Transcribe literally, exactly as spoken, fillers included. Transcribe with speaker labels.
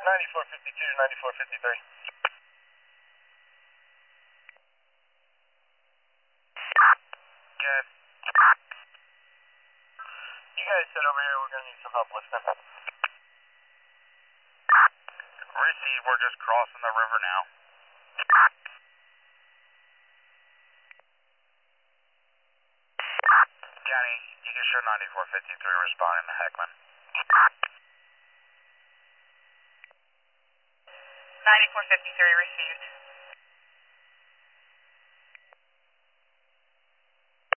Speaker 1: ninety-four fifty-two to ninety-four fifty-three. Good. You guys sit over here, we're going to need some help lifting.
Speaker 2: Receive, we're just crossing the river now. Johnny, you can show ninety-four fifty-three responding to Heckman.
Speaker 3: ninety-four fifty-three received.